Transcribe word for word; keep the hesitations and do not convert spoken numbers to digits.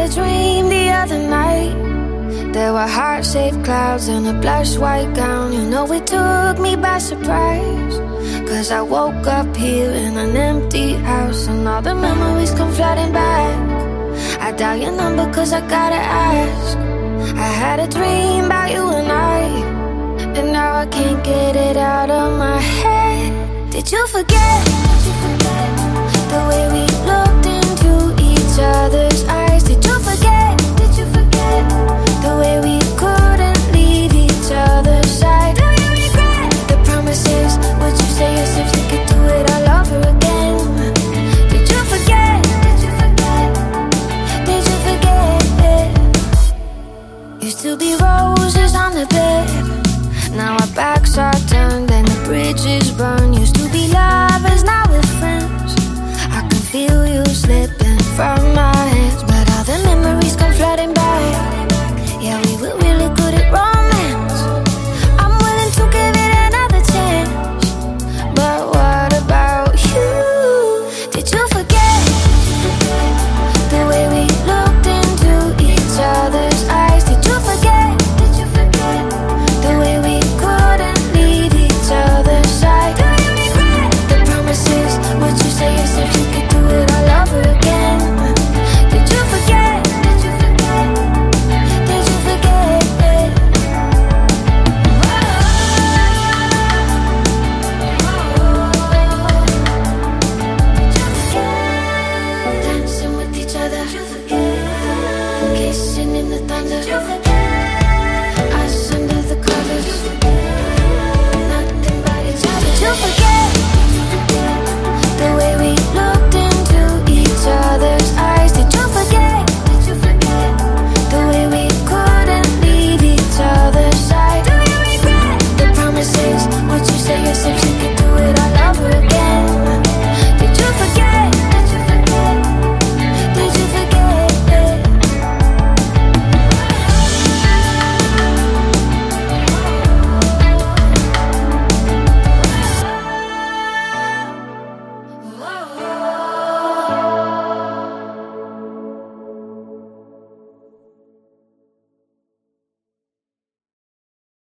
a dream the other night. There were heart-shaped clouds and a blush white gown. You know it took me by surprise, 'cause I woke up here in an empty house, and all the memories come flooding back. I dial your number 'cause I gotta ask. I had a dream about you and I, and now I can't get it out of my head. Did you forget the way we looked into each other's eyes?